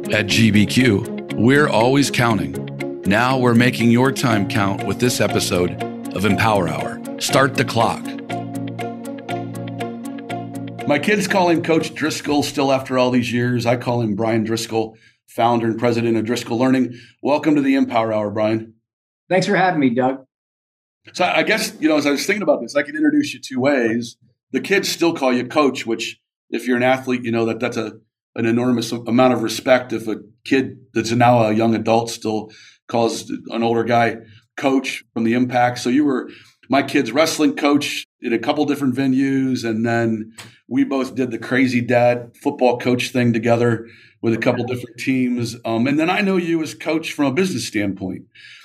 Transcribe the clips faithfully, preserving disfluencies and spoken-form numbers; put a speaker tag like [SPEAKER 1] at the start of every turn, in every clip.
[SPEAKER 1] At G B Q, we're always counting. Now we're making your time count with this episode of Empower Hour. Start the clock. My kids call him Coach Driscoll still after all these years. I call him Brian Driscoll, founder and president of Driscoll Learning. Welcome to the Empower Hour, Brian.
[SPEAKER 2] Thanks for having me, Doug.
[SPEAKER 1] So I guess, you know, as I was thinking about this, I could introduce you two ways. The kids still call you coach, which if you're an athlete, you know that that's a an enormous amount of respect. If a kid that's now a young adult still calls an older guy coach from the impact. So you were my kid's wrestling coach in a couple different venues. And then we both did the crazy dad football coach thing together with a couple different teams. Um, and then I know you as coach from a business standpoint.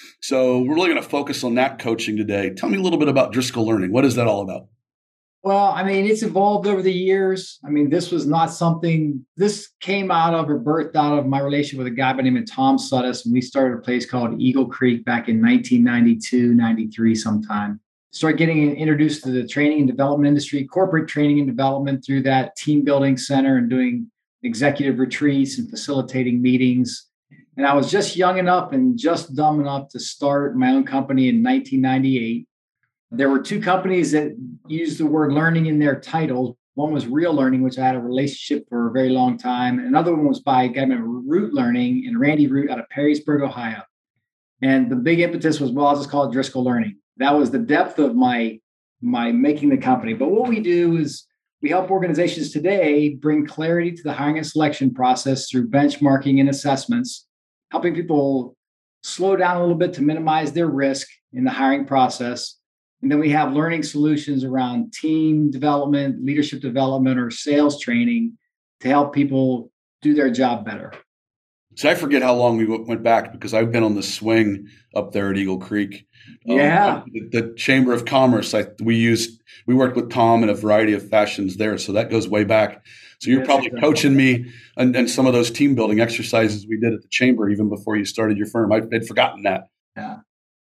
[SPEAKER 1] So we're really going to focus on that coaching today. Tell me a little bit about Driscoll Learning. What is that all about?
[SPEAKER 2] Well, I mean, it's evolved over the years. I mean, this was not something, this came out of or birthed out of my relationship with a guy by the name of Tom Suttis. And we started a place called Eagle Creek back in nineteen ninety-two, ninety-three sometime. Started getting introduced to the training and development industry, corporate training and development through that team building center and doing executive retreats and facilitating meetings. And I was just young enough and just dumb enough to start my own company in nineteen ninety-eight. There were two companies that used the word learning in their titles. One was Real Learning, which I had a relationship for a very long time. Another one was by a guy named Root Learning and Randy Root out of Perrysburg, Ohio. And the big impetus was, well, I'll just call it Driscoll Learning. That was the depth of my, my making the company. But what we do is we help organizations today bring clarity to the hiring and selection process through benchmarking and assessments, helping people slow down a little bit to minimize their risk in the hiring process. And then we have learning solutions around team development, leadership development, or sales training to help people do their job better.
[SPEAKER 1] So I forget how long we went back because I've been on the swing up there at Eagle Creek.
[SPEAKER 2] Yeah.
[SPEAKER 1] Um, the, the Chamber of Commerce, I, we used, we worked with Tom in a variety of fashions there. So that goes way back. So you're
[SPEAKER 2] That's
[SPEAKER 1] probably
[SPEAKER 2] exactly.
[SPEAKER 1] coaching me and, and some of those team building exercises we did at the Chamber even before you started your firm. I, I'd forgotten that.
[SPEAKER 2] Yeah.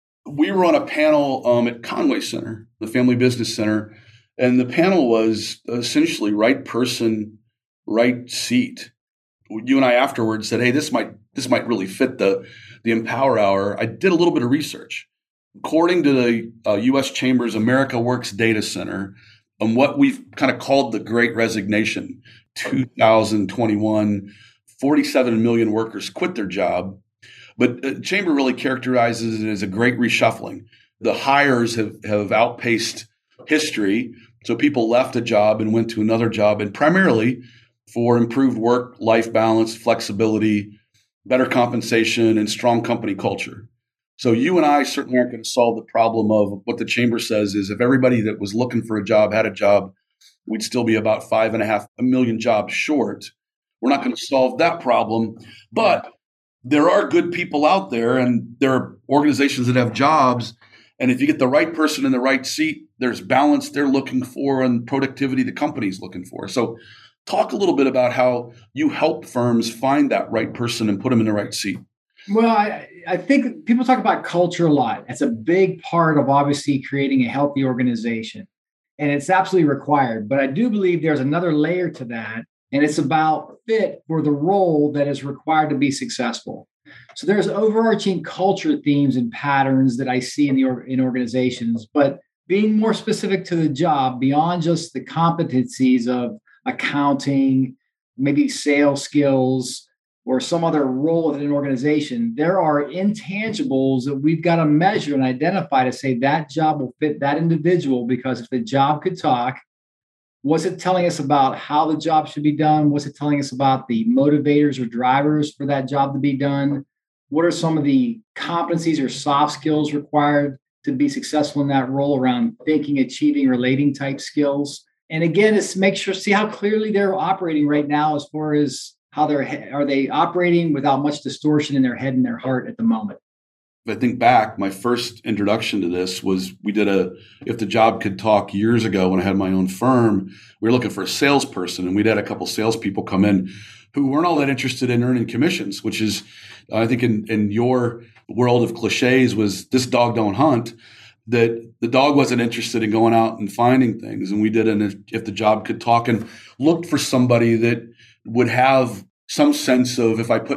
[SPEAKER 1] We were on a panel um, at Conway Center, the Family Business Center, and the panel was essentially right person, right seat. You and I afterwards said, "Hey, this might this might really fit the the Empower Hour." I did a little bit of research. According to the uh, U S Chamber's America Works Data Center, and what we've kind of called the Great Resignation, two thousand twenty-one, forty-seven million workers quit their job. But the Chamber really characterizes it as a great reshuffling. The hires have, have outpaced history. So people left a job and went to another job, and primarily for improved work-life balance, flexibility, better compensation, and strong company culture. So you and I certainly aren't going to solve the problem of what the Chamber says is if everybody that was looking for a job had a job, we'd still be about five and a half a million jobs short. We're not going to solve that problem, but there are good people out there and there are organizations that have jobs. And if you get the right person in the right seat, there's balance they're looking for and productivity the company's looking for. So talk a little bit about how you help firms find that right person and put them in the right seat.
[SPEAKER 2] Well, I, I think people talk about culture a lot. It's a big part of obviously creating a healthy organization. And it's absolutely required. But I do believe there's another layer to that. And it's about fit for the role that is required to be successful. So there's overarching culture themes and patterns that I see in the in organizations, but being more specific to the job beyond just the competencies of accounting, maybe sales skills, or some other role within an organization, there are intangibles that we've got to measure and identify to say that job will fit that individual, because if the job could talk, what's it telling us about how the job should be done? What's it telling us about the motivators or drivers for that job to be done? What are some of the competencies or soft skills required to be successful in that role around thinking, achieving, relating type skills? And again, it's make sure, see how clearly they're operating right now as far as how they're, are they operating without much distortion in their head and their heart at the moment?
[SPEAKER 1] If I think back, my first introduction to this was we did a If the Job Could Talk years ago when I had my own firm. We were looking for a salesperson, and we'd had a couple salespeople come in who weren't all that interested in earning commissions, which is, I think, in, in your world of cliches, was this dog don't hunt, that the dog wasn't interested in going out and finding things. And we did an If the Job Could Talk and looked for somebody that would have some sense of, if I put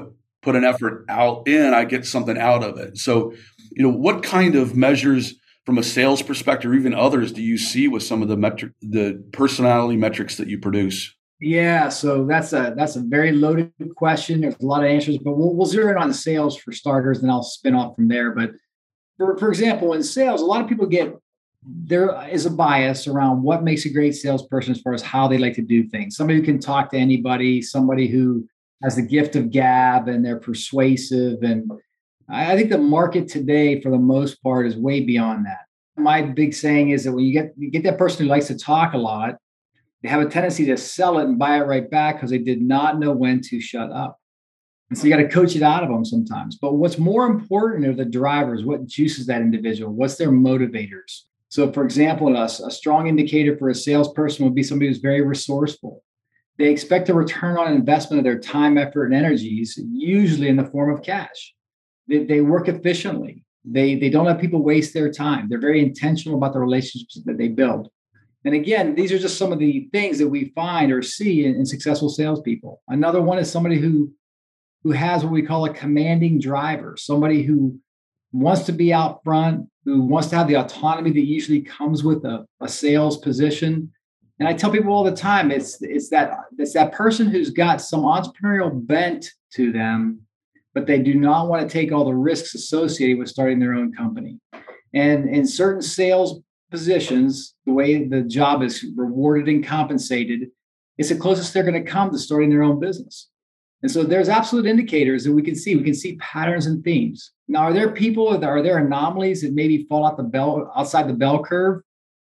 [SPEAKER 1] put an effort out in, I get something out of it. So, you know, what kind of measures from a sales perspective, or even others, do you see with some of the metric, the personality metrics that you produce?
[SPEAKER 2] Yeah, so that's a that's a very loaded question. There's a lot of answers, but we'll we'll zero in on the sales for starters, and I'll spin off from there. But for for example, in sales, a lot of people get there is a bias around what makes a great salesperson as far as how they like to do things. Somebody who can talk to anybody, somebody who has the gift of gab and they're persuasive. And I think the market today, for the most part, is way beyond that. My big saying is that when you get you get that person who likes to talk a lot, they have a tendency to sell it and buy it right back because they did not know when to shut up. And so you got to coach it out of them sometimes. But what's more important are the drivers. What juices that individual? What's their motivators? So, for example, a, a strong indicator for a salesperson would be somebody who's very resourceful. They expect a return on investment of their time, effort, and energies, usually in the form of cash. They, they work efficiently. They, they don't let people waste their time. They're very intentional about the relationships that they build. And again, these are just some of the things that we find or see in, in successful salespeople. Another one is somebody who, who has what we call a commanding driver, somebody who wants to be out front, who wants to have the autonomy that usually comes with a, a sales position. And I tell people all the time, it's, it's, that, it's that person who's got some entrepreneurial bent to them, but they do not want to take all the risks associated with starting their own company. And in certain sales positions, the way the job is rewarded and compensated, it's the closest they're going to come to starting their own business. And so there's absolute indicators that we can see. We can see patterns and themes. Now, are there people, are there anomalies that maybe fall out the bell, outside the bell curve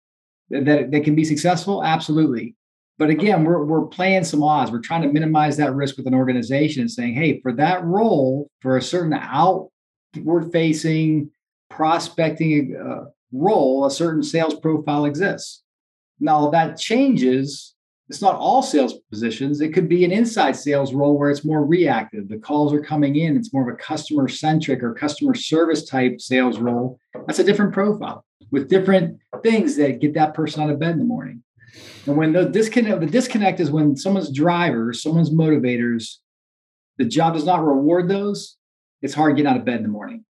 [SPEAKER 2] that, that can be successful? Absolutely. But again, we're, we're playing some odds. We're trying to minimize that risk with an organization and saying, hey, for that role, for a certain outward-facing, prospecting uh, role, a certain sales profile exists. Now, that changes. It's not all sales positions. It could be an inside sales role where it's more reactive. The calls are coming in. It's more of a customer centric or customer service type sales role. That's a different profile with different things that get that person out of bed in the morning. And when the disconnect, the disconnect is when someone's drivers, someone's motivators, the job does not reward those. It's hard getting out of bed in the morning.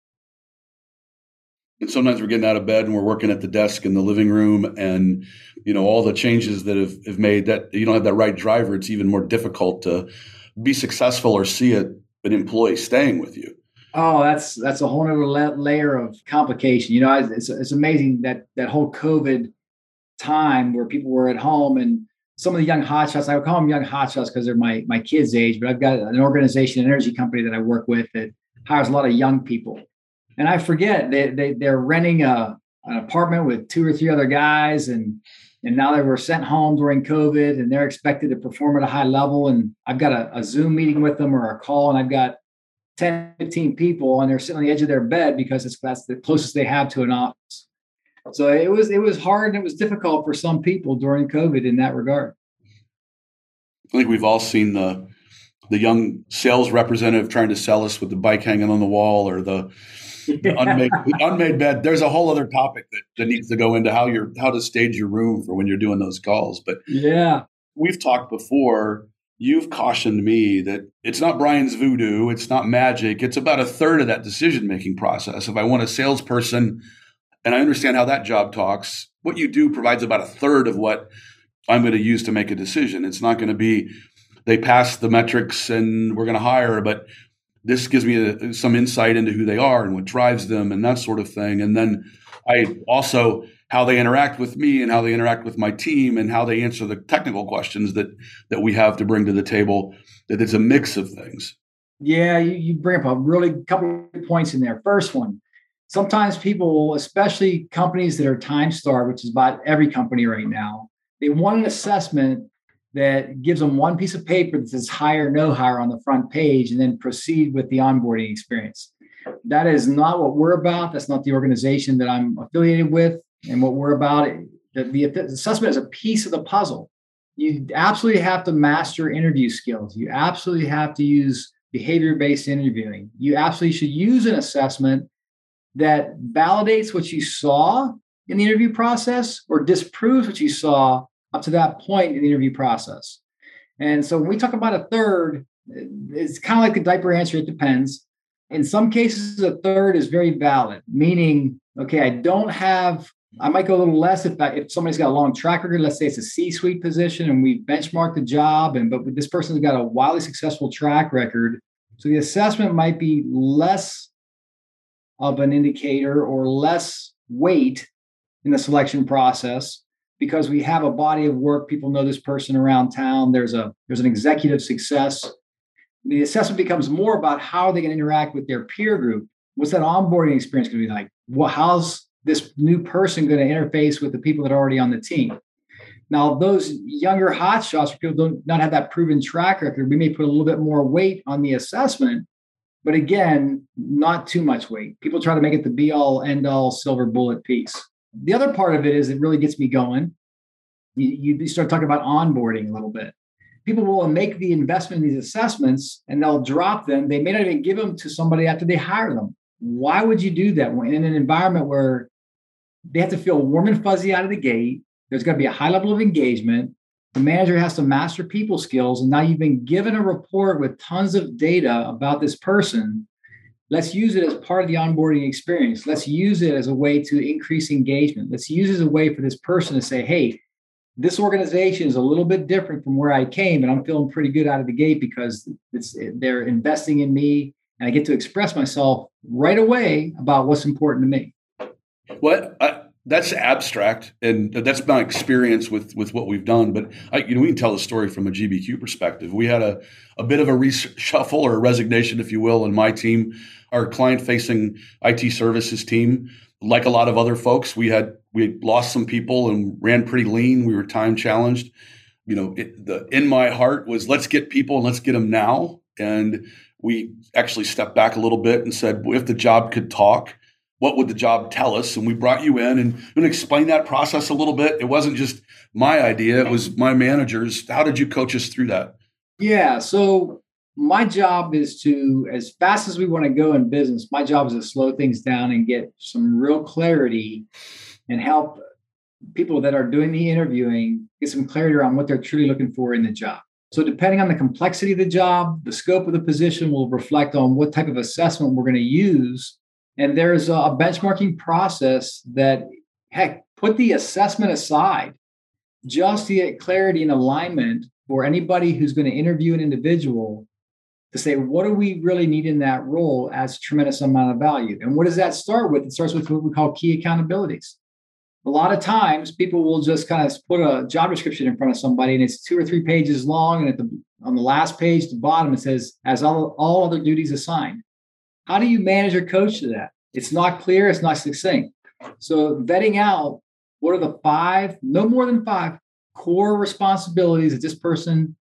[SPEAKER 1] And sometimes we're getting out of bed and we're working at the desk in the living room, and you know all the changes that have, have made that you don't have that right driver. It's even more difficult to be successful or see a, an employee staying with you.
[SPEAKER 2] Oh, that's that's a whole other la- layer of complication. You know, it's it's amazing that that whole COVID time where people were at home, and some of the young hotshots, I would call them young hotshots because they're my my kids' age, but I've got an organization, an energy company that I work with that hires a lot of young people. And I forget they, they they're renting a an apartment with two or three other guys, and and now they were sent home during COVID, and they're expected to perform at a high level. And I've got a, a Zoom meeting with them or a call, and I've got ten, fifteen people, and they're sitting on the edge of their bed because it's that's the closest they have to an office. So it was it was hard and it was difficult for some people during COVID in that regard.
[SPEAKER 1] I think we've all seen the the young sales representative trying to sell us with the bike hanging on the wall or the The unmade, unmade bed. There's a whole other topic that, that needs to go into how you're how to stage your room for when you're doing those calls. But
[SPEAKER 2] yeah,
[SPEAKER 1] we've talked before. You've cautioned me that it's not Brian's voodoo. It's not magic. It's about a third of that decision-making process. If I want a salesperson and I understand how that job talks, what you do provides about a third of what I'm going to use to make a decision. It's not going to be they pass the metrics and we're going to hire, but this gives me a, some insight into who they are and what drives them and that sort of thing. And then I also how they interact with me and how they interact with my team and how they answer the technical questions that that we have to bring to the table. That it's a mix of things.
[SPEAKER 2] Yeah, you, you bring up a really couple of points in there. First one, sometimes people, especially companies that are time starved, which is about every company right now, they want an assessment that gives them one piece of paper that says hire, no hire on the front page, and then proceed with the onboarding experience. That is not what we're about. That's not the organization that I'm affiliated with. And what we're about, the, the assessment is a piece of the puzzle. You absolutely have to master interview skills. You absolutely have to use behavior-based interviewing. You absolutely should use an assessment that validates what you saw in the interview process or disproves what you saw up to that point in the interview process. And so when we talk about a third, It's kind of like the diaper answer. It depends. In some cases, a third is very valid, meaning, okay, I don't have, I might go a little less if I, if somebody's got a long track record. Let's say it's a C-suite position and we benchmark the job, and but this person's got a wildly successful track record. So the assessment might be less of an indicator or less weight in the selection process because we have a body of work. People know this person around town. There's a there's an executive success. The assessment becomes more about how they can interact with their peer group. What's that onboarding experience going to be like? Well, how's this new person going to interface with the people that are already on the team? Now, those younger hotshots, where people don't not have that proven track record, we may put a little bit more weight on the assessment, but again, not too much weight. People try to make it the be all end all silver bullet piece. The other part of it is it really gets me going. You, you start talking about onboarding a little bit. People will make the investment in these assessments and they'll drop them. They may not even give them to somebody after they hire them. Why would you do that when in an environment where they have to feel warm and fuzzy out of the gate? There's got to be a high level of engagement. The manager has to master people skills. And now you've been given a report with tons of data about this person. Let's use it as part of the onboarding experience. Let's use it as a way to increase engagement. Let's use it as a way for this person to say, hey, this organization is a little bit different from where I came, and I'm feeling pretty good out of the gate because it's, they're investing in me, and I get to express myself right away about what's important to me.
[SPEAKER 1] What I, that's abstract, and that's my experience with with what we've done. But I, you know, we can tell the story from a G B Q perspective. We had a a bit of a reshuffle or a resignation, if you will, in my team, our client-facing I T services team. Like a lot of other folks, we had we had lost some people and ran pretty lean. We were time challenged. You know, it, the in my heart was let's get people and let's get them now. And we actually stepped back a little bit and said, well, if the job could talk, what would the job tell us? And we brought you in and, and explained that process a little bit. It wasn't just my idea; it was my manager's. How did you coach us through that?
[SPEAKER 2] Yeah, so my job is to, as fast as we want to go in business, my job is to slow things down and get some real clarity and help people that are doing the interviewing get some clarity around what they're truly looking for in the job. So depending on the complexity of the job, the scope of the position will reflect on what type of assessment we're going to use. And there's a benchmarking process that, heck, put the assessment aside just to get clarity and alignment for anybody who's going to interview an individual to say, what do we really need in that role adds a tremendous amount of value. And what does that start with? It starts with what we call key accountabilities. A lot of times people will just kind of put a job description in front of somebody and it's two or three pages long. And at the on the last page, at the bottom, it says, as all, all other duties assigned. How do you manage or coach to that? It's not clear. It's not succinct. So vetting out what are the five, no more than five core responsibilities that this person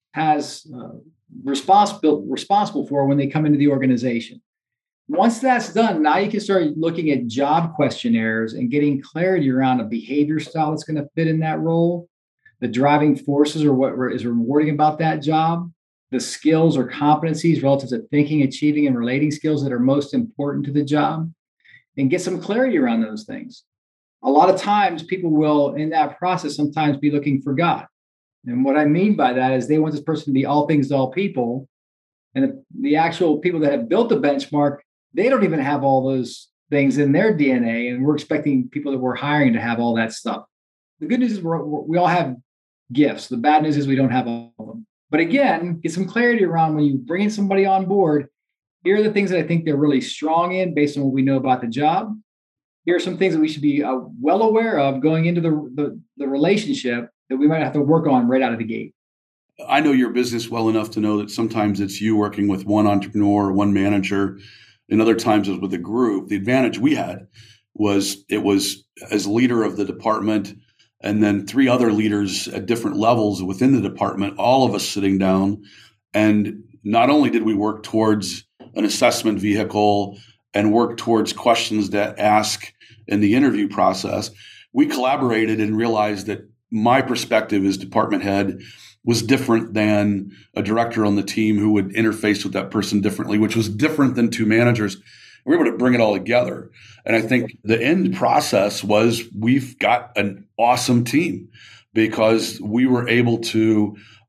[SPEAKER 2] has uh, responsible responsible for when they come into the organization. Once that's done, now you can start looking at job questionnaires and getting clarity around a behavior style that's going to fit in that role, the driving forces or what is rewarding about that job, the skills or competencies relative to thinking, achieving, and relating skills that are most important to the job, and get some clarity around those things. A lot of times people will, in that process, sometimes be looking for God. And what I mean by that is they want this person to be all things to all people. And the, the actual people that have built the benchmark, they don't even have all those things in their D N A. And we're expecting people that we're hiring to have all that stuff. The good news is we're, we all have gifts. The bad news is we don't have all of them. But again, get some clarity around when you bring in somebody on board. Here are the things that I think they're really strong in based on what we know about the job. Here are some things that we should be uh, well aware of going into the, the, the relationship that we might have to work on right out of the gate.
[SPEAKER 1] I know your business well enough to know that sometimes it's you working with one entrepreneur, one manager, and other times it's with a group. The advantage we had was it was as leader of the department and then three other leaders at different levels within the department, all of us sitting down. And not only did we work towards an assessment vehicle and work towards questions that ask in the interview process, we collaborated and realized that my perspective as department head was different than a director on the team who would interface with that person differently, which was different than two managers. We were able to bring it all together. And I think the end process was we've got an awesome team because we were able to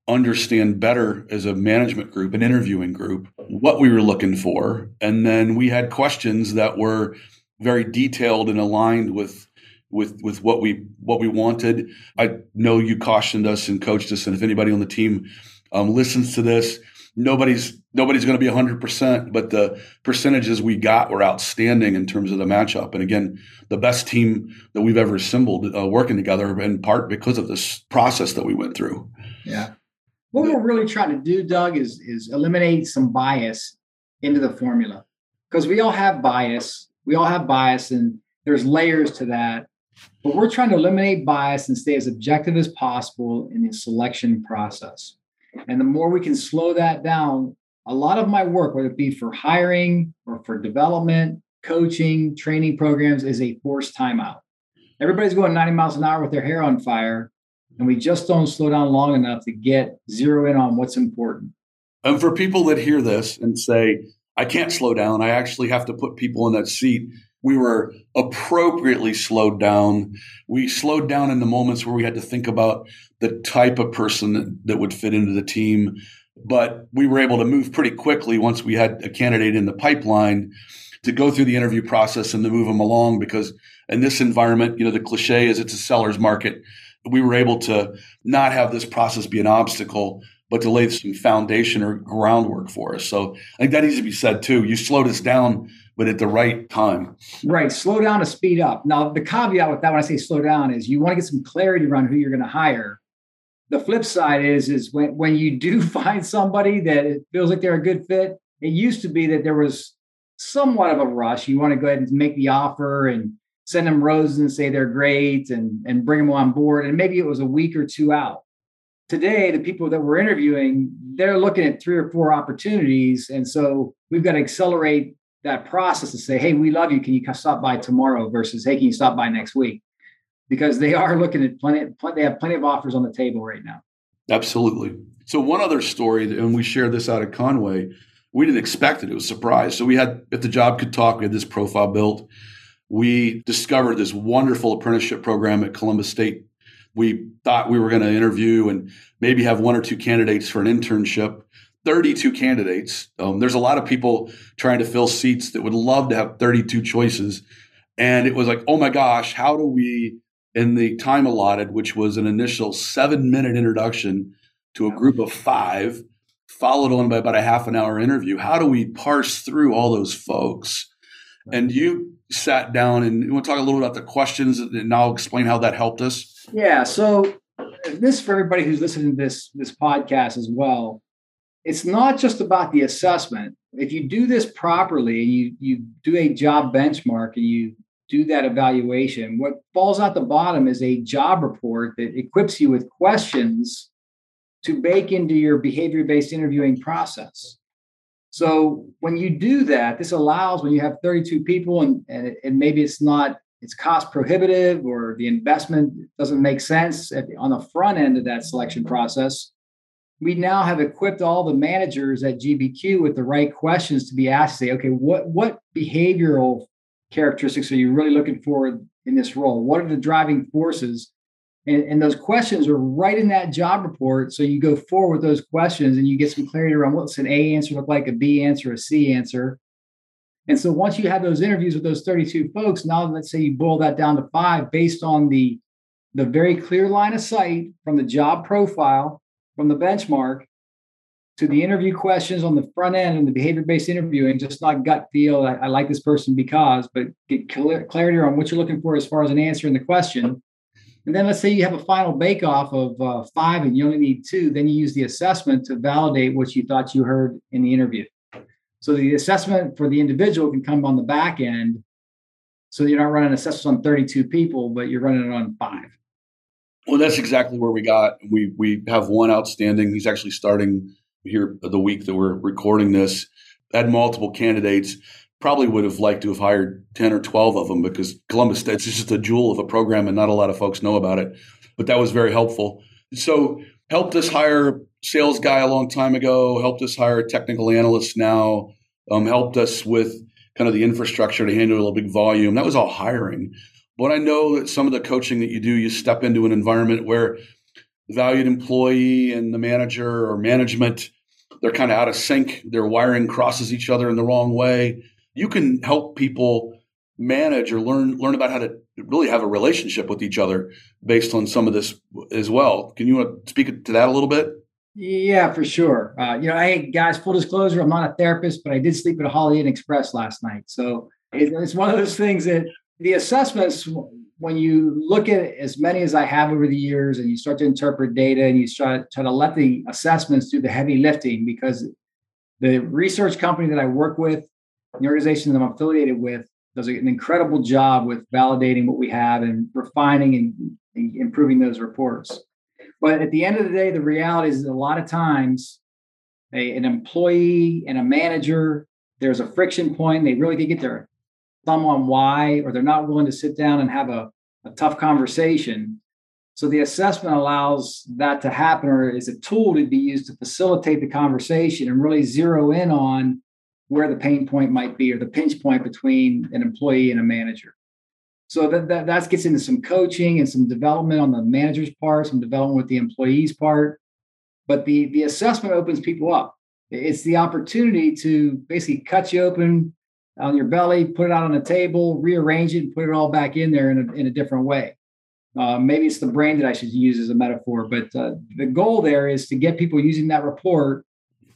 [SPEAKER 1] understand better as a management group, an interviewing group, what we were looking for. And then we had questions that were very detailed and aligned with with with what we what we wanted. I know you cautioned us and coached us, and if anybody on the team um, listens to this, nobody's nobody's going to be one hundred percent, but the percentages we got were outstanding in terms of the matchup. And again, the best team that we've ever assembled uh, working together, in part because of this process that we went through.
[SPEAKER 2] Yeah. What we're really trying to do, Doug, is, is eliminate some bias into the formula, because we all have bias. We all have bias, and there's layers to that. But we're trying to eliminate bias and stay as objective as possible in the selection process. And the more we can slow that down, a lot of my work, whether it be for hiring or for development, coaching, training programs, is a forced timeout. Everybody's going ninety miles an hour with their hair on fire, and we just don't slow down long enough to get zero in on what's important.
[SPEAKER 1] And for people that hear this and say, I can't slow down, I actually have to put people in that seat. We were appropriately slowed down. We slowed down in the moments where we had to think about the type of person that, that would fit into the team. But we were able to move pretty quickly once we had a candidate in the pipeline to go through the interview process and to move them along, because in this environment, you know, the cliche is it's a seller's market. We were able to not have this process be an obstacle, but to lay some foundation or groundwork for us. So I think that needs to be said too. You slowed us down, but at the right time.
[SPEAKER 2] Right. Slow down to speed up. Now, the caveat with that, when I say slow down, is you want to get some clarity around who you're going to hire. The flip side is, is when, when you do find somebody that it feels like they're a good fit, it used to be that there was somewhat of a rush. You want to go ahead and make the offer and send them roses and say they're great and, and bring them on board. And maybe it was a week or two out. Today, the people that we're interviewing, they're looking at three or four opportunities. And so we've got to accelerate that process to say, hey, we love you. Can you stop by tomorrow versus, hey, can you stop by next week? Because they are looking at plenty, plenty, they have plenty of offers on the table right now.
[SPEAKER 1] Absolutely. So one other story, and we shared this out at Conway, we didn't expect it. It was a surprise. So we had, if the job could talk, we had this profile built. We discovered this wonderful apprenticeship program at Columbus State. We thought we were going to interview and maybe have one or two candidates for an internship. thirty-two candidates. Um, there's a lot of people trying to fill seats that would love to have thirty-two choices. And it was like, oh my gosh, how do we, in the time allotted, which was an initial seven minute introduction to a group of five, followed on by about a half an hour interview, how do we parse through all those folks? And you sat down, and you want to talk a little bit about the questions, and I'll explain how that helped us.
[SPEAKER 2] Yeah. So this, for everybody who's listening to this, this podcast as well, it's not just about the assessment. If you do this properly, you, you do a job benchmark and you do that evaluation, what falls out the bottom is a job report that equips you with questions to bake into your behavior-based interviewing process. So when you do that, this allows, when you have thirty-two people and, and, and maybe it's not, it's cost prohibitive or the investment doesn't make sense at the, on the front end of that selection process, we now have equipped all the managers at G B Q with the right questions to be asked to say, okay, what, what behavioral characteristics are you really looking for in this role? What are the driving forces? And, and those questions are right in that job report. So you go forward with those questions and you get some clarity around what's an A answer look like, a B answer, a C answer. And so once you have those interviews with those thirty-two folks, now let's say you boil that down to five based on the, the very clear line of sight from the job profile, from the benchmark, to the interview questions on the front end and the behavior-based interviewing, just not gut feel, I, I like this person because, but get clear, clarity on what you're looking for as far as an answer in the question. And then let's say you have a final bake-off of uh, five and you only need two, then you use the assessment to validate what you thought you heard in the interview. So the assessment for the individual can come on the back end. So you're not running assessments on thirty-two people, but you're running it on five.
[SPEAKER 1] Well, that's exactly where we got. We we have one outstanding. He's actually starting here the week that we're recording this. Had multiple candidates. Probably would have liked to have hired ten or twelve of them because Columbus State, it's just a jewel of a program and not a lot of folks know about it. But that was very helpful. So helped us hire a sales guy a long time ago, helped us hire a technical analyst now, um, helped us with kind of the infrastructure to handle a big volume. That was all hiring. But I know that some of the coaching that you do, you step into an environment where valued employee and the manager or management, they're kind of out of sync. Their wiring crosses each other in the wrong way. You can help people manage or learn learn about how to really have a relationship with each other based on some of this as well. Can you want to speak to that a little bit?
[SPEAKER 2] Yeah, for sure. Uh, you know, hey guys, full disclosure, I'm not a therapist, but I did sleep at a Holiday Inn Express last night. So it, it's one of those things that the assessments, when you look at as many as I have over the years and you start to interpret data and you try, try to let the assessments do the heavy lifting, because the research company that I work with, the organization that I'm affiliated with, does an incredible job with validating what we have and refining and, and improving those reports. But at the end of the day, the reality is that a lot of times a, an employee and a manager, there's a friction point. They really can get their thumb on why, or they're not willing to sit down and have a, a tough conversation. So the assessment allows that to happen, or is a tool to be used to facilitate the conversation and really zero in on where the pain point might be or the pinch point between an employee and a manager. So that, that, that gets into some coaching and some development on the manager's part, some development with the employee's part. But the, the assessment opens people up. It's the opportunity to basically cut you open on your belly, put it out on the table, rearrange it, and put it all back in there in a, in a different way. Uh, maybe it's the brain that I should use as a metaphor, but uh, the goal there is to get people using that report,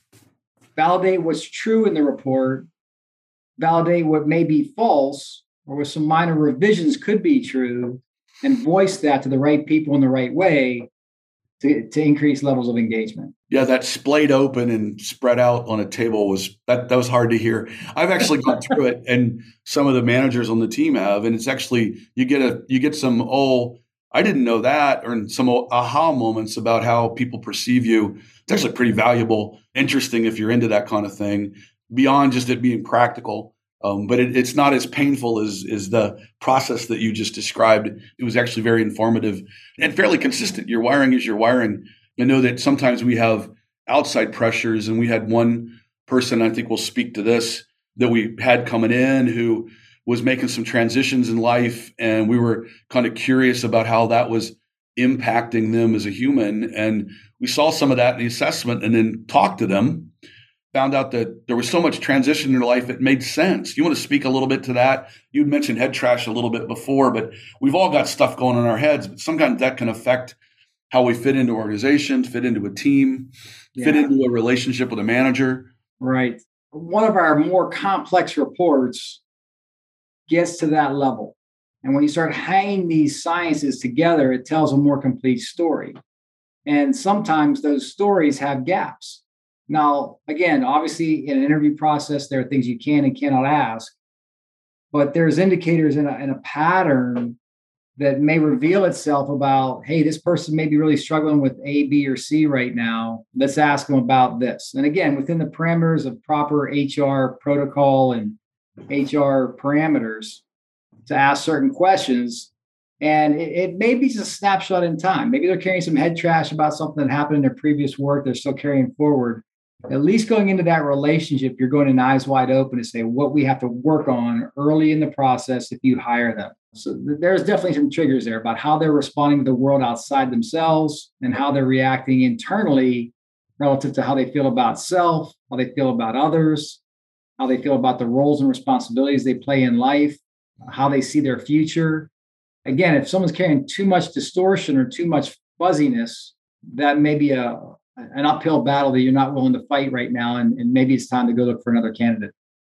[SPEAKER 2] validate what's true in the report, validate what may be false, or with some minor revisions could be true, and voice that to the right people in the right way to, to increase levels of engagement.
[SPEAKER 1] Yeah, that splayed open and spread out on a table was that that was hard to hear. I've actually gone through it, and some of the managers on the team have, and it's actually you get a you get some oh I didn't know that, or some aha moments about how people perceive you. It's actually pretty valuable, interesting if you're into that kind of thing, beyond just it being practical. Um, but it, it's not as painful as, as the process that you just described. It was actually very informative and fairly consistent. Your wiring is your wiring. I know that sometimes we have outside pressures, and we had one person, I think will speak to this, that we had coming in who was making some transitions in life, and we were kind of curious about how that was impacting them as a human. And we saw some of that in the assessment and then talked to them. Found out that there was so much transition in their life, it made sense. You want to speak a little bit to that? You mentioned head trash a little bit before, but we've all got stuff going on in our heads, but sometimes that can affect how we fit into organizations, fit into a team, yeah. fit into a relationship with a manager.
[SPEAKER 2] Right. One of our more complex reports gets to that level. And when you start hanging these sciences together, it tells a more complete story. And sometimes those stories have gaps. Now, again, obviously in an interview process, there are things you can and cannot ask, but there's indicators in a, in a pattern that may reveal itself about, hey, this person may be really struggling with A, B, or C right now. Let's ask them about this. And again, within the parameters of proper H R protocol and H R parameters to ask certain questions. And it, it may be just a snapshot in time. Maybe they're carrying some head trash about something that happened in their previous work they're still carrying forward. At least going into that relationship, you're going in eyes wide open to say what we have to work on early in the process if you hire them. So th- there's definitely some triggers there about how they're responding to the world outside themselves and how they're reacting internally relative to how they feel about self, how they feel about others, how they feel about the roles and responsibilities they play in life, how they see their future. Again, if someone's carrying too much distortion or too much fuzziness, that may be a an uphill battle that you're not willing to fight right now. And, and maybe it's time to go look for another candidate.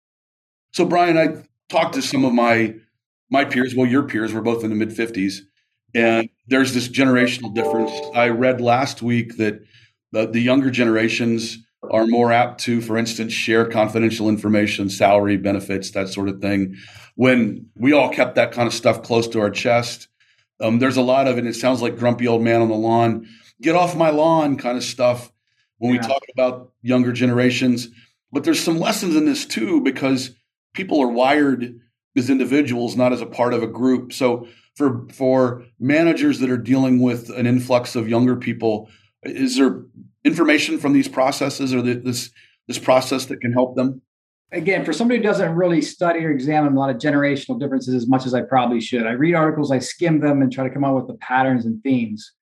[SPEAKER 1] So, Brian, I talked to some of my my peers. Well, your peers were both in the mid fifties. And there's this generational difference. I read last week that the, the younger generations are more apt to, for instance, share confidential information, salary, benefits, that sort of thing. When we all kept that kind of stuff close to our chest, um, there's a lot of it. It sounds like grumpy old man on the lawn, get off my lawn kind of stuff when yeah. we talk about younger generations. But there's some lessons in this too, because people are wired as individuals, not as a part of a group. So for for managers that are dealing with an influx of younger people, is there information from these processes or the, this this process that can help them?
[SPEAKER 2] Again, for somebody who doesn't really study or examine a lot of generational differences as much as I probably should, I read articles, I skim them and try to come up with the patterns and themes.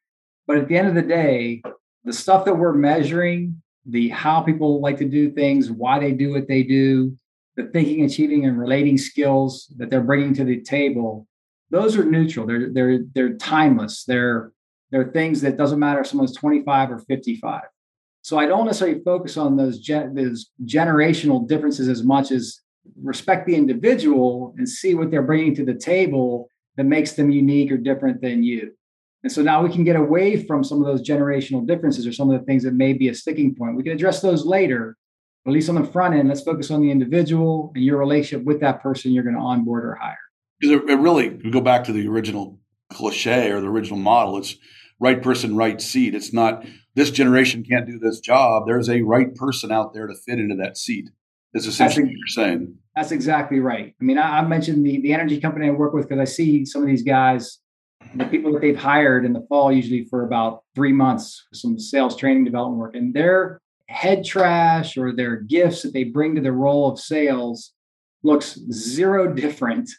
[SPEAKER 2] But at the end of the day, the stuff that we're measuring, the how people like to do things, why they do what they do, the thinking, achieving, and relating skills that they're bringing to the table, those are neutral. They're they're they're timeless. They're they're things that doesn't matter if someone's twenty-five or fifty-five. So I don't necessarily focus on those gen, those generational differences as much as respect the individual and see what they're bringing to the table that makes them unique or different than you. And so now we can get away from some of those generational differences or some of the things that may be a sticking point. We can address those later, but at least on the front end, let's focus on the individual and your relationship with that person you're going to onboard or hire.
[SPEAKER 1] Because it, it really, we go back to the original cliche or the original model. It's right person, right seat. It's not this generation can't do this job. There's a right person out there to fit into that seat. It's essentially what you're saying.
[SPEAKER 2] That's exactly right. I mean, I, I mentioned the, the energy company I work with because I see some of these guys, the people that they've hired in the fall, usually for about three months, for some sales training development work, and their head trash or their gifts that they bring to the role of sales looks zero different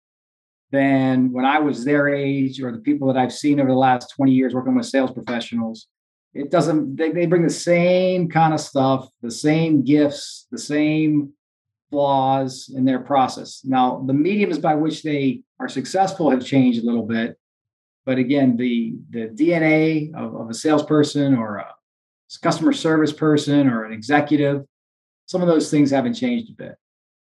[SPEAKER 2] than when I was their age or the people that I've seen over the last twenty years working with sales professionals. It doesn't, they, they bring the same kind of stuff, the same gifts, the same flaws in their process. Now, the mediums by which they are successful have changed a little bit. But again, the, the D N A of, of a salesperson or a customer service person or an executive, some of those things haven't changed a bit.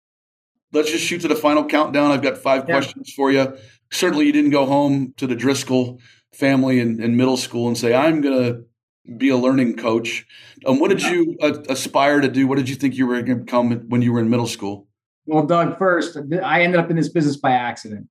[SPEAKER 1] Let's just shoot to the final countdown. I've got five yeah. questions for you. Certainly you didn't go home to the Driscoll family in, in middle school and say, I'm going to be a learning coach. Um, what did you uh, aspire to do? What did you think you were going to become when you were in middle school?
[SPEAKER 2] Well, Doug, first, I ended up in this business by accident.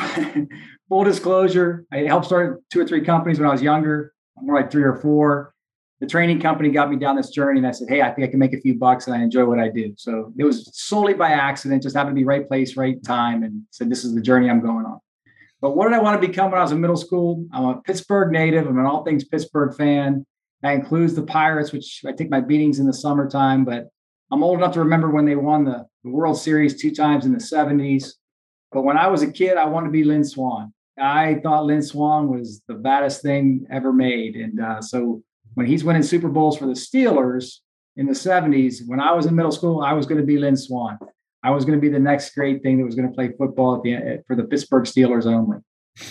[SPEAKER 2] Full disclosure, I helped start two or three companies when I was younger, more like three or four. The training company got me down this journey and I said, hey, I think I can make a few bucks and I enjoy what I do. So it was solely by accident, just happened to be right place, right time, and said, this is the journey I'm going on. But what did I want to become when I was in middle school? I'm a Pittsburgh native. I'm an all things Pittsburgh fan. That includes the Pirates, which I take my beatings in the summertime, but I'm old enough to remember when they won the, the World Series two times in the seventies. But when I was a kid, I wanted to be Lynn Swann. I thought Lynn Swann was the baddest thing ever made. And uh, so when he's winning Super Bowls for the Steelers in the seventies, when I was in middle school, I was going to be Lynn Swann. I was going to be the next great thing that was going to play football at the, for the Pittsburgh Steelers only.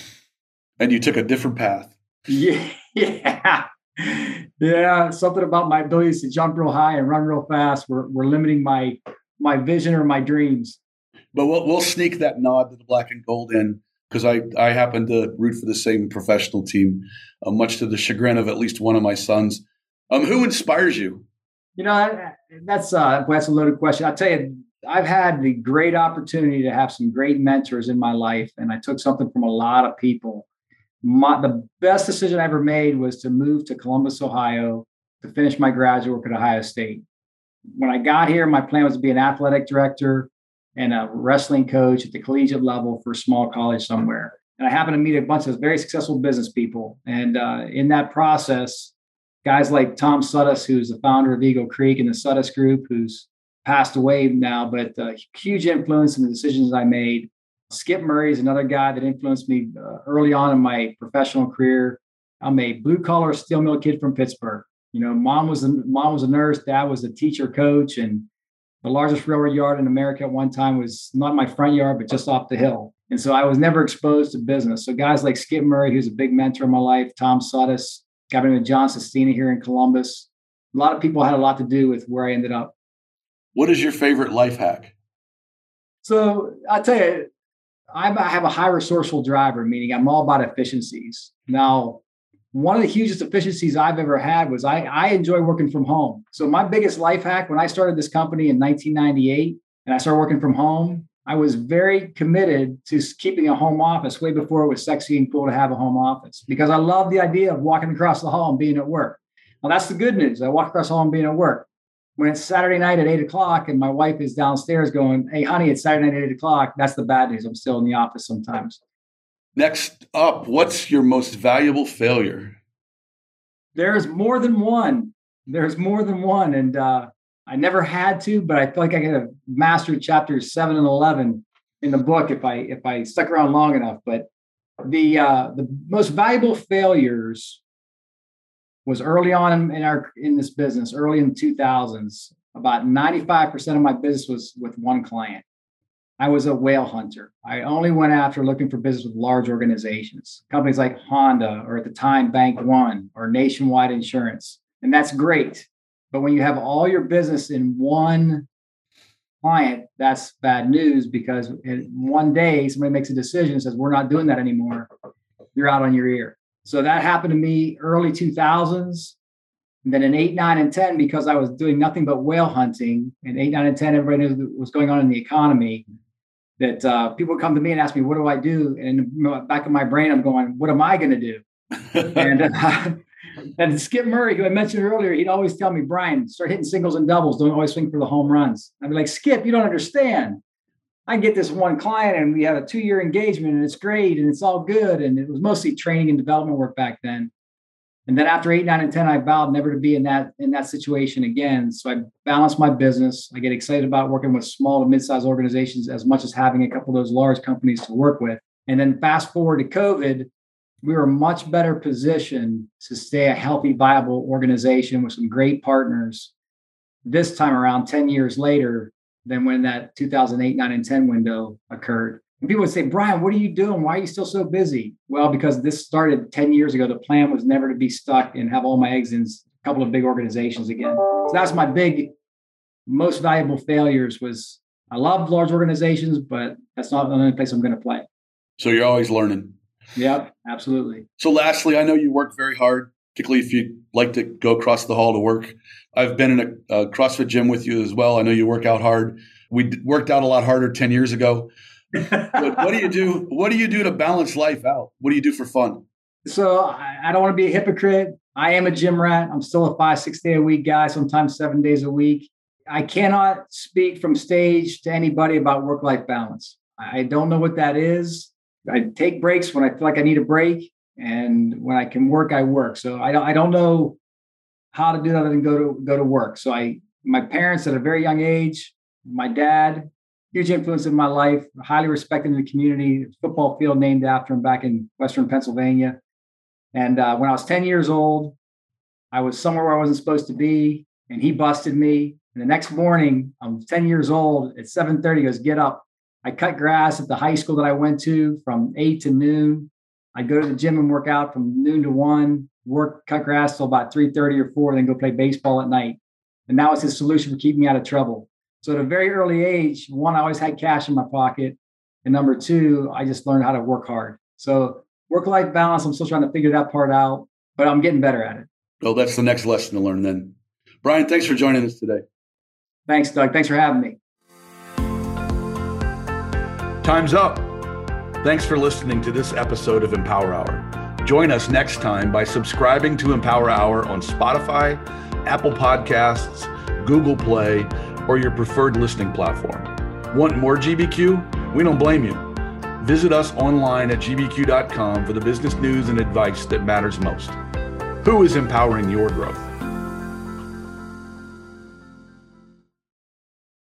[SPEAKER 1] And you took a different path.
[SPEAKER 2] Yeah. Yeah. Yeah, something about my abilities to jump real high and run real fast were, were limiting my my vision or my dreams.
[SPEAKER 1] But we'll we'll sneak that nod to the black and gold in because I, I happen to root for the same professional team, uh, much to the chagrin of at least one of my sons. Um, who inspires you?
[SPEAKER 2] You know, that's uh, that's a loaded question. I'll tell you, I've had the great opportunity to have some great mentors in my life, and I took something from a lot of people. My, the best decision I ever made was to move to Columbus, Ohio, to finish my graduate work at Ohio State. When I got here, my plan was to be an athletic director and a wrestling coach at the collegiate level for a small college somewhere. And I happened to meet a bunch of very successful business people. And uh, in that process, guys like Tom Suddes, who's the founder of Eagle Creek and the Suddes Group, who's passed away now, but uh, huge influence in the decisions I made. Skip Murray is another guy that influenced me uh, early on in my professional career. I'm a blue collar steel mill kid from Pittsburgh. You know, mom was a, mom was a nurse, dad was a teacher coach, and the largest railroad yard in America at one time was not my front yard, but just off the hill. And so I was never exposed to business. So guys like Skip Murray, who's a big mentor in my life, Tom Suddes, got me with John Sestina here in Columbus. A lot of people had a lot to do with where I ended up.
[SPEAKER 1] What is your favorite life hack?
[SPEAKER 2] So I'll tell you, I'm, I have a high resourceful driver, meaning I'm all about efficiencies. Now, one of the hugest efficiencies I've ever had was I, I enjoy working from home. So my biggest life hack, when I started this company in nineteen ninety-eight and I started working from home, I was very committed to keeping a home office way before it was sexy and cool to have a home office because I love the idea of walking across the hall and being at work. Well, that's the good news. I walk across the hall and being at work. When it's Saturday night at eight o'clock and my wife is downstairs going, hey, honey, it's Saturday night at eight o'clock. That's the bad news. I'm still in the office sometimes.
[SPEAKER 1] Next up, what's your most valuable failure?
[SPEAKER 2] There's more than one. There's more than one. And uh, I never had to, but I feel like I could have mastered chapters seven and eleven in the book if I if I stuck around long enough. But the uh, the most valuable failures was early on in, in our in this business, early in the two thousands. About ninety-five percent of my business was with one client. I was a whale hunter. I only went after looking for business with large organizations, companies like Honda, or at the time, Bank One, or Nationwide Insurance. And that's great. But when you have all your business in one client, that's bad news, because in one day somebody makes a decision and says, we're not doing that anymore. You're out on your ear. So that happened to me early two thousands. And then in eight, nine, and ten, because I was doing nothing but whale hunting, in eight, nine, and ten, everybody knew what was going on in the economy, that uh, people would come to me and ask me, what do I do? And in the back of my brain, I'm going, what am I going to do? and uh, and Skip Murray, who I mentioned earlier, he'd always tell me, Brian, start hitting singles and doubles. Don't always swing for the home runs. I'd be like, Skip, you don't understand. I get this one client and we have a two-year engagement and it's great and it's all good. And it was mostly training and development work back then. And then after eight, nine, and ten, I vowed never to be in that in that situation again. So I balanced my business. I get excited about working with small to mid-sized organizations as much as having a couple of those large companies to work with. And then fast forward to COVID, we were much better positioned to stay a healthy, viable organization with some great partners this time around, ten years later, than when that two thousand eight, nine, and ten window occurred. And people would say, Brian, what are you doing? Why are you still so busy? Well, because this started ten years ago. The plan was never to be stuck and have all my eggs in a couple of big organizations again. So that's my big, most valuable failures was I love large organizations, but that's not the only place I'm going to play.
[SPEAKER 1] So you're always learning.
[SPEAKER 2] Yep, absolutely.
[SPEAKER 1] So lastly, I know you work very hard, particularly if you like to go across the hall to work. I've been in a, a CrossFit gym with you as well. I know you work out hard. We d- worked out a lot harder ten years ago. But what do you do? What do you do to balance life out? What do you do for fun?
[SPEAKER 2] So I, I don't want to be a hypocrite. I am a gym rat. I'm still a five, six day a week guy, sometimes seven days a week. I cannot speak from stage to anybody about work-life balance. I don't know what that is. I take breaks when I feel like I need a break. And when I can work, I work. So I don't, I don't know how to do that other than go to go to work. So I, my parents at a very young age, my dad, huge influence in my life, highly respected in the community, football field named after him back in Western Pennsylvania. And uh, when I was ten years old, I was somewhere where I wasn't supposed to be, and he busted me. And the next morning, I'm ten years old, at seven thirty, he goes, get up. I cut grass at the high school that I went to from eight to noon. I'd go to the gym and work out from noon to one, work, cut grass till about three thirty or four, then go play baseball at night. And that was his solution for keeping me out of trouble. So at a very early age, one, I always had cash in my pocket. And number two, I just learned how to work hard. So work-life balance, I'm still trying to figure that part out, but I'm getting better at it.
[SPEAKER 1] Well, that's the next lesson to learn then. Brian, thanks for joining us today.
[SPEAKER 2] Thanks, Doug. Thanks for having me.
[SPEAKER 1] Time's up. Thanks for listening to this episode of Empower Hour. Join us next time by subscribing to Empower Hour on Spotify, Apple Podcasts, Google Play, or your preferred listening platform. Want more G B Q? We don't blame you. Visit us online at g b q dot com for the business news and advice that matters most. Who is empowering your growth?